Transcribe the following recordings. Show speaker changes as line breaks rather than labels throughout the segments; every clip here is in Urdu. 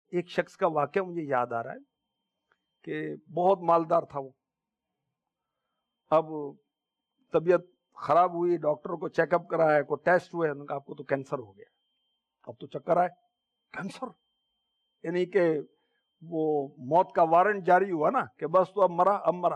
ایک شخص کا واقعہ مجھے یاد آ رہا ہے کہ بہت مالدار تھا وہ. اب طبیعت خراب ہوئی, ڈاکٹر کو چیک اپ کرایا, کوئی ٹیسٹ ہوئے, انہوں نے کہا آپ کو تو کینسر ہو گیا. اب تو چکر آئے, کینسر یعنی کہ وہ موت کا وارنٹ جاری ہوا نا کہ بس تو اب مرا, اب مرا.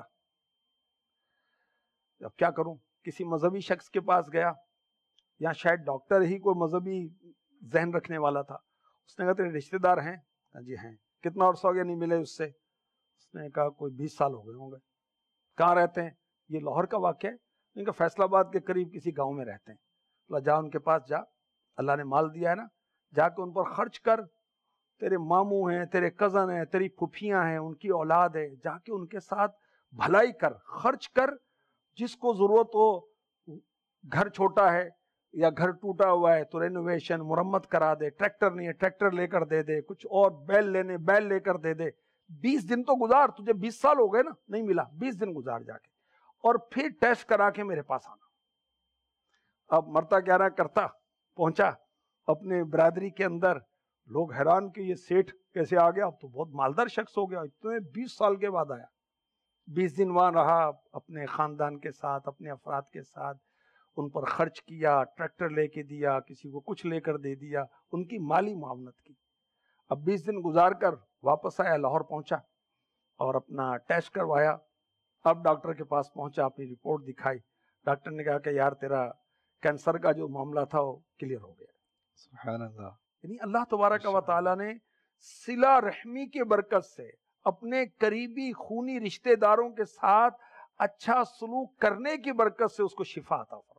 اب کیا کروں؟ کسی مذہبی شخص کے پاس گیا, یا شاید ڈاکٹر ہی کوئی مذہبی ذہن رکھنے والا تھا. اس نے کہا تیرے رشتے دار ہیں؟ جی ہیں. کتنا عرصہ ہو گیا نہیں ملے اس سے؟ اس نے کہا کوئی 20 سال ہو گئے ہوں گے. کہاں رہتے ہیں؟ یہ لاہور کا واقعہ ہے. ان کا فیصل آباد کے قریب کسی گاؤں میں رہتے ہیں. اللہ جا ان کے پاس جا, اللہ نے مال دیا ہے نا, جا کے ان پر خرچ کر. تیرے ماموں ہیں, تیرے کزن ہیں, تیری پھوپھیاں ہیں, ان کی اولاد ہے, جا کے ان کے ساتھ بھلائی کر, خرچ کر. جس کو ضرورت ہو, گھر چھوٹا ہے یا گھر ٹوٹا ہوا ہے تو رینوویشن مرمت کرا دے, ٹریکٹر نہیں ہے ٹریکٹر لے کر دے دے, کچھ اور بیل لینے بیل لے کر دے دے. 20 دن تو گزار, تجھے 20 سال ہو گئے نا نہیں ملا, 20 دن گزار جا کے, اور پھر ٹیسٹ کرا کے میرے پاس آنا. اب مرتا کیا رہا کرتا, پہنچا اپنے برادری کے اندر, لوگ حیران کہ یہ سیٹھ کیسے آ گیا, اب تو بہت مالدار شخص ہو گیا, اتنے 20 سال کے بعد آیا. 20 دن وہاں رہا اپنے خاندان کے ساتھ, اپنے افراد کے ساتھ, ان پر خرچ کیا, ٹریکٹر لے کے دیا, کسی کو کچھ لے کر دے دیا, ان کی مالی معاونت کی. اب 20 دن گزار کر واپس آیا, لاہور پہنچا اور اپنا ٹیسٹ کروایا. اب ڈاکٹر کے پاس پہنچا, اپنی رپورٹ دکھائی. ڈاکٹر نے کہا کہ یار تیرا کینسر کا جو معاملہ تھا وہ کلیئر ہو گیا.
سبحان اللہ.
یعنی اللہ تبارک و تعالیٰ نے صلہ رحمی کے برکت سے, اپنے قریبی خونی رشتہ داروں کے ساتھ اچھا سلوک کرنے کی برکت سے اس کو شفا عطا فرمایا.